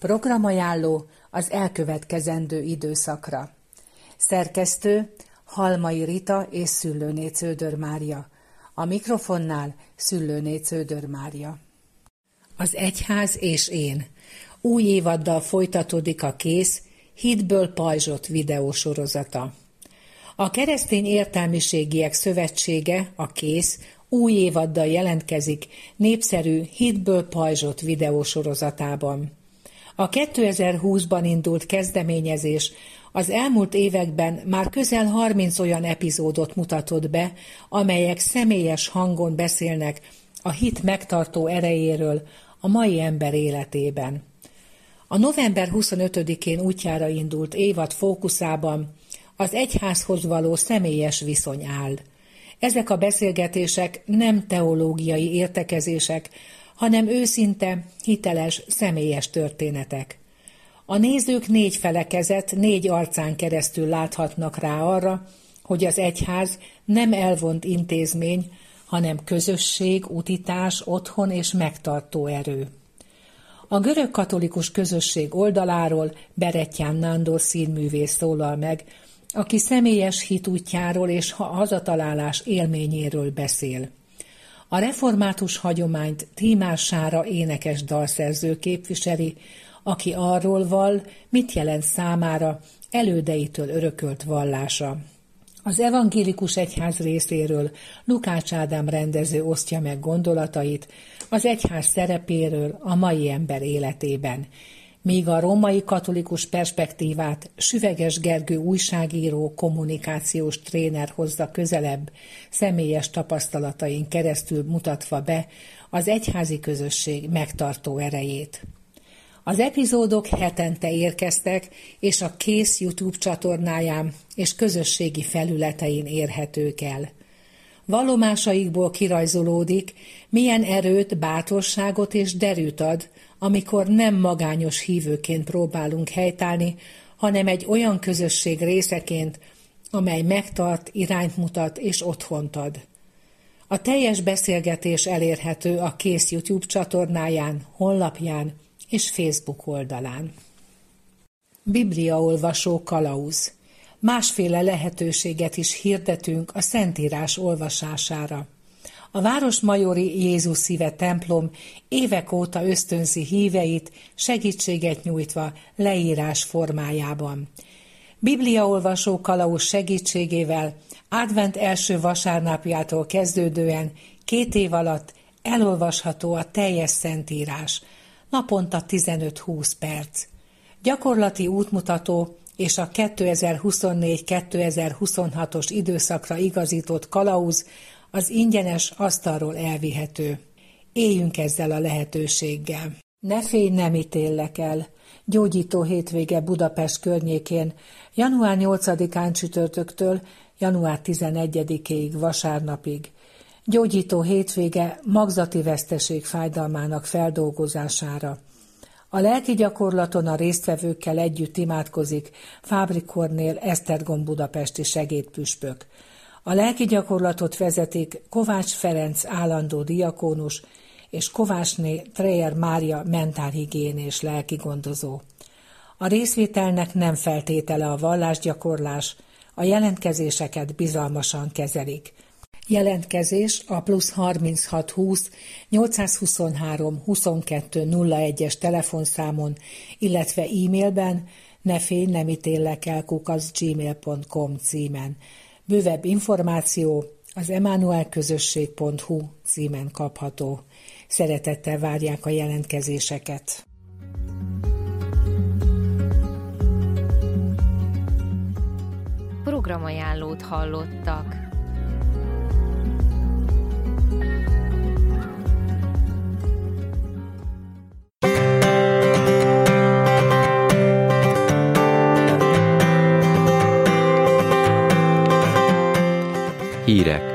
Programajánló az elkövetkezendő időszakra. Szerkesztő Halmai Rita és Szüllőné Cződör Mária. A mikrofonnál Szüllőné Cződör Mária. Az Egyház és én. Új évaddal folytatódik a Kész Hitből pajzsot videósorozata. A Keresztény Értelmiségiek Szövetsége, a Kész, új évaddal jelentkezik népszerű Hitből pajzsot videósorozatában. A 2020-ban indult kezdeményezés az elmúlt években már közel 30 olyan epizódot mutatott be, amelyek személyes hangon beszélnek a hit megtartó erejéről a mai ember életében. A november 25-én útjára indult évad fókuszában az egyházhoz való személyes viszony áll. Ezek a beszélgetések nem teológiai értekezések, hanem őszinte, hiteles, személyes történetek. A nézők 4 felekezet, 4 arcán keresztül láthatnak rá arra, hogy az egyház nem elvont intézmény, hanem közösség, utitás, otthon és megtartó erő. A görögkatolikus közösség oldaláról Berettyán Nándor színművész szólal meg, aki személyes hitútjáról és hazatalálás élményéről beszél. A református hagyományt Tímár Sára énekes dalszerző képviseli, aki arról vall, mit jelent számára elődeitől örökölt vallása. Az evangélikus egyház részéről Lukács Ádám rendező osztja meg gondolatait az egyház szerepéről a mai ember életében, míg a római katolikus perspektívát Süveges Gergő újságíró, kommunikációs tréner hozza közelebb, személyes tapasztalatain keresztül mutatva be az egyházi közösség megtartó erejét. Az epizódok hetente érkeztek, és a Kész YouTube csatornáján és közösségi felületein érhetők el. Vallomásaikból kirajzolódik, milyen erőt, bátorságot és derűt ad, amikor nem magányos hívőként próbálunk helytállni, hanem egy olyan közösség részeként, amely megtart, irányt mutat és otthont ad. A teljes beszélgetés elérhető a Kész YouTube csatornáján, honlapján és Facebook oldalán. Bibliaolvasó kalauz. Másféle lehetőséget is hirdetünk a Szentírás olvasására. A Városmajori Jézus Szíve templom évek óta ösztönzi híveit, segítséget nyújtva leírás formájában. Bibliaolvasó kalauz segítségével advent első vasárnapjától kezdődően 2 év alatt elolvasható a teljes Szentírás, naponta 15-20 perc. Gyakorlati útmutató és a 2024-2026-os időszakra igazított kalauz az ingyenes asztalról elvihető. Éljünk ezzel a lehetőséggel. Ne félj, nem ítéllek el. Gyógyító hétvége Budapest környékén, január 8-án csütörtöktől január 11-ig vasárnapig. Gyógyító hétvége magzati veszteség fájdalmának feldolgozására. A lelki gyakorlaton a résztvevőkkel együtt imádkozik Fábri Kornél Esztergom budapesti segédpüspök. A lelki gyakorlatot vezetik Kovács Ferenc állandó diakónus és Kovácsné Treyer Mária mentálhigiénés lelkigondozó. A részvételnek nem feltétele a vallásgyakorlás, a jelentkezéseket bizalmasan kezelik. Jelentkezés a +36 20 823 22 01-es telefonszámon, illetve e-mailben nefélj-nem-ítéllek-el@gmail.com címen. Bővebb információ az emmanuelközösség.hu címen kapható. Szeretettel várják a jelentkezéseket. Programajánlót hallottak. Hírek.